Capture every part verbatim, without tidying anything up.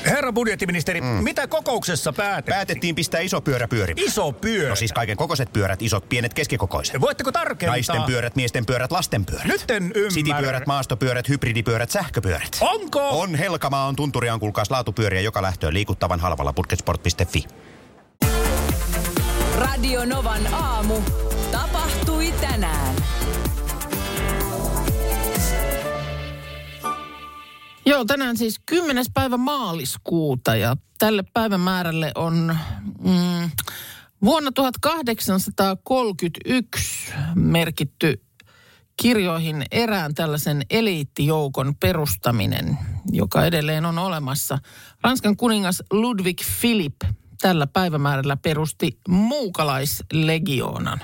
Herra budjettiministeri, mm. mitä kokouksessa päätettiin? Päätettiin pistää iso pyörä pyörimään. Iso pyörä? No siis kaiken kokoiset pyörät, isot, pienet, keskikokoiset. Voitteko tarkentaa? Naisten pyörät, miesten pyörät, lasten pyörät. Nyt en ymmärrä. Citipyörät, maastopyörät, hybridipyörät, sähköpyörät. Onko? On. Helkamaa on tunturiaan, kuulkaas laatupyöriä joka lähtöön liikuttavan halvalla budgetsport piste fi. Radio Novan aamu. Tapahtui tänään. Joo, tänään siis kymmenes päivä maaliskuuta ja tälle päivämäärälle on mm, vuonna tuhatkahdeksansataakolmekymmentäyksi merkitty kirjoihin erään tällaisen eliittijoukon perustaminen, joka edelleen on olemassa. Ranskan kuningas Ludwig Philippe tällä päivämäärällä perusti muukalaislegioonan.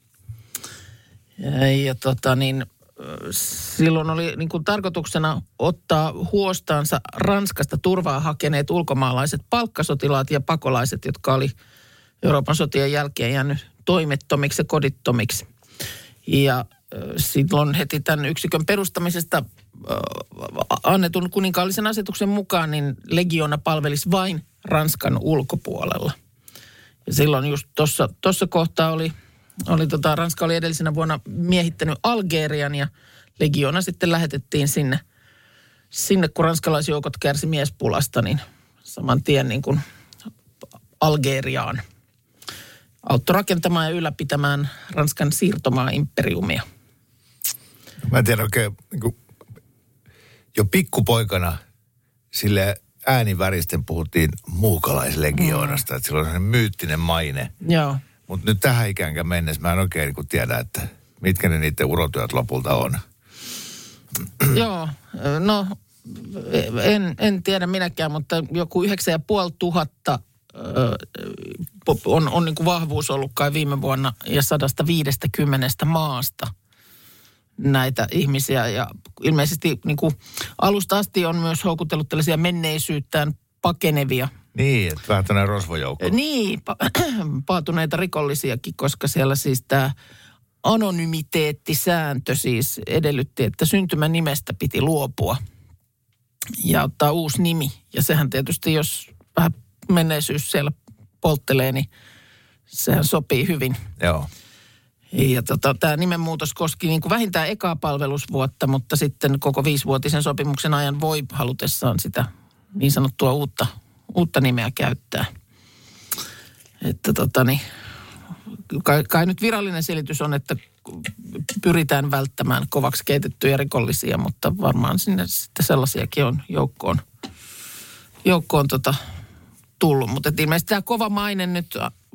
Ja, ja tota niin... Silloin oli niin kuin tarkoituksena ottaa huostaansa Ranskasta turvaa hakeneet ulkomaalaiset palkkasotilaat ja pakolaiset, jotka oli Euroopan sotien jälkeen jäänyt toimettomiksi ja kodittomiksi. Ja silloin heti tämän yksikön perustamisesta annetun kuninkaallisen asetuksen mukaan, niin legiona palvelisi vain Ranskan ulkopuolella. Ja silloin just tuossa tuossa kohtaa oli... Oli tota, Ranska oli edellisenä vuonna miehittänyt Algerian ja legiona sitten lähetettiin sinne, sinne kun ranskalaisjoukot kärsi miespulasta, niin saman tien niin kuin Algeriaan. Auttoi rakentamaan ja ylläpitämään Ranskan siirtomaa-imperiumia. Mä en tiedä oikein, niin kuin jo pikkupoikana sille ääniväristen puhuttiin muukalaislegioonasta, mm. että sillä on sellainen myyttinen maine. Joo. Mutta nyt tähän ikäänkään mennessä mä en oikein niin tiedä, että mitkä ne niiden urotyöt lopulta on. Joo, no en, en tiedä minäkään, mutta joku yhdeksän ja puoli tuhatta on, on niin kuin vahvuus ollut kai viime vuonna ja sadasta viidestäkymmenestä maasta näitä ihmisiä. Ja ilmeisesti niin kuin alusta asti on myös houkutellut tällaisia menneisyyttään pakenevia. Niin, että vähän tämmöinen rosvojoukko. Niin, pa- paatuneita rikollisiakin, koska siellä siis tämä anonymiteettisääntö siis edellytti, että syntymän nimestä piti luopua ja ottaa uusi nimi. Ja sehän tietysti, jos vähän menneisyys siellä polttelee, niin sehän sopii hyvin. Joo. Ja tota, tämä nimenmuutos koski niin kuin vähintään ekaa palvelusvuotta, mutta sitten koko viisivuotisen sopimuksen ajan voi halutessaan sitä niin sanottua uutta uutta nimeä käyttää. Että tota niin, kai, kai nyt virallinen selitys on, että pyritään välttämään kovaksi keitettyjä rikollisia, mutta varmaan sinne sitten sellaisiakin on joukkoon, joukkoon tota tullut. Mutta ilmeisesti tämä kova maine nyt,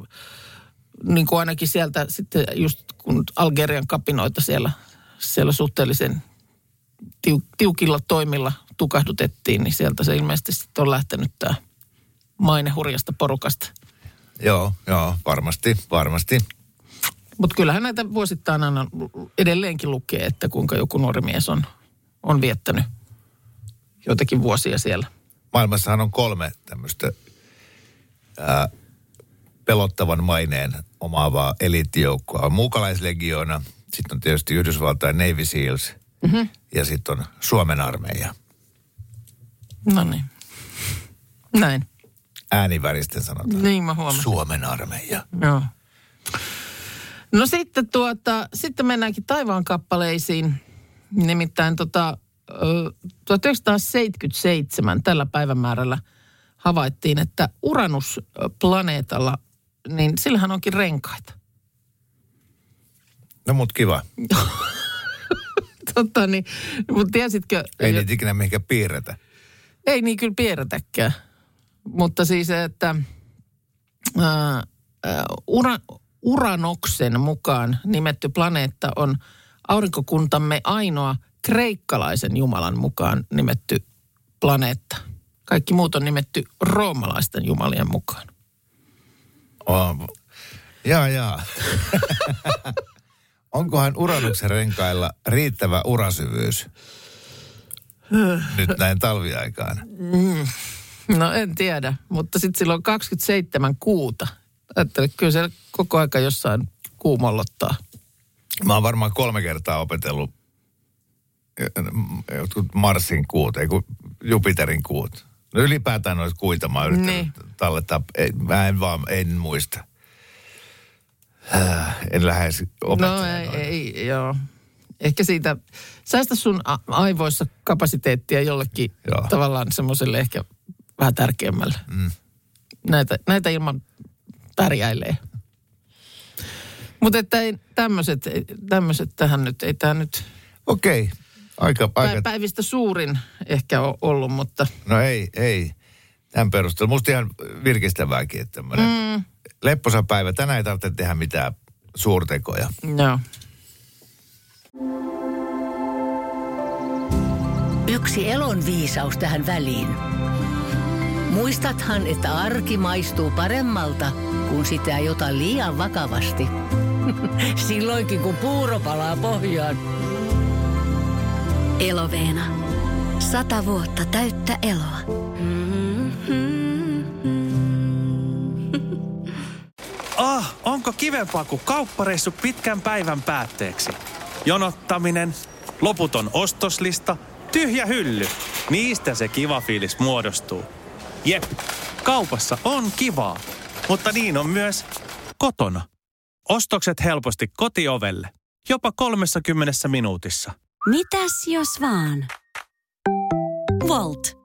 niin kuin ainakin sieltä sitten just kun Algerian kapinoita siellä, siellä suhteellisen tiukilla toimilla tukahdutettiin, niin sieltä se ilmeisesti sitten on lähtenyt tämä maine hurjasta porukasta. Joo, joo, varmasti, varmasti. Mutta kyllähän näitä vuosittain aina edelleenkin lukee, että kuinka joku nuori mies on, on viettänyt joitakin vuosia siellä. Maailmassahan on kolme tämmöistä ää, pelottavan maineen omaavaa eliittijoukkoa. On muukalaislegioona, sitten on tietysti Yhdysvaltain Navy Seals mm-hmm. ja sitten on Suomen armeija. No niin. Näin. Ääniväristen sanotaan. Niin mä huomasin. Suomen armeija. Joo. No sitten tuota, sitten mennäänkin taivaan kappaleisiin. Nimittäin tota, tuhatyhdeksänsataaseitsemänkymmentäseitsemän tällä päivämäärällä havaittiin, että Uranus-planeetalla, niin sillähän onkin renkaita. No mut kiva. Totta niin, mutta tiesitkö... Ei niitä ikinä mihinkään piirretä. Ei niin kyllä piirretäkään. Mutta siis, että ää, ura, Uranoksen mukaan nimetty planeetta on aurinkokuntamme ainoa kreikkalaisen jumalan mukaan nimetty planeetta. Kaikki muut on nimetty roomalaisten jumalien mukaan. Oh, jaa, jaa. Onkohan Uranuksen renkailla riittävä urasyvyys nyt näin talviaikaan? Mm. No en tiedä, mutta sitten silloin kaksikymmentäseitsemän kuuta. Ajattelen, kyllä se koko aika jossain kuumollottaa. Mä oon varmaan kolme kertaa opetellut jotkut Marsin kuut, ei kun Jupiterin kuut. No ylipäätään noita kuita mä oon yrittänyt Niin. tallettaa. Ei, mä en vaan, en muista. Äh, en lähes opettajana. No ei, ei, joo. Ehkä siitä, säästä sun a- aivoissa kapasiteettia jollekin Joo. tavallaan semmoiselle ehkä vähän tärkeämmälle. Mm. Näitä, näitä ilman pärjäilee. Mutta että ei tämmöiset, tämmöiset tähän nyt, ei tämä nyt Okei. Aika, aika. pä- päivistä suurin ehkä ole ollut, mutta No ei, ei. Tämän perusteella. Musta ihan virkistävääkin, että tämmöinen mm. lepposa päivä. Tänään ei tarvitse tehdä mitään suurtekoja. joo. Yksi elon viisaus tähän väliin. Muistathan, että arki maistuu paremmalta, kun sitä ei ota liian vakavasti. Silloinkin, kun puuro palaa pohjaan. Eloveena. Sata vuotta täyttä eloa. Ah, onko kivempaa kuin kauppareissu pitkän päivän päätteeksi? Jonottaminen, loputon ostoslista, tyhjä hylly. Niistä se kiva fiilis muodostuu. Jep, kaupassa on kivaa, mutta niin on myös kotona. Ostokset helposti kotiovelle, jopa kolmessakymmenessä minuutissa. Mitäs jos vaan? Volt.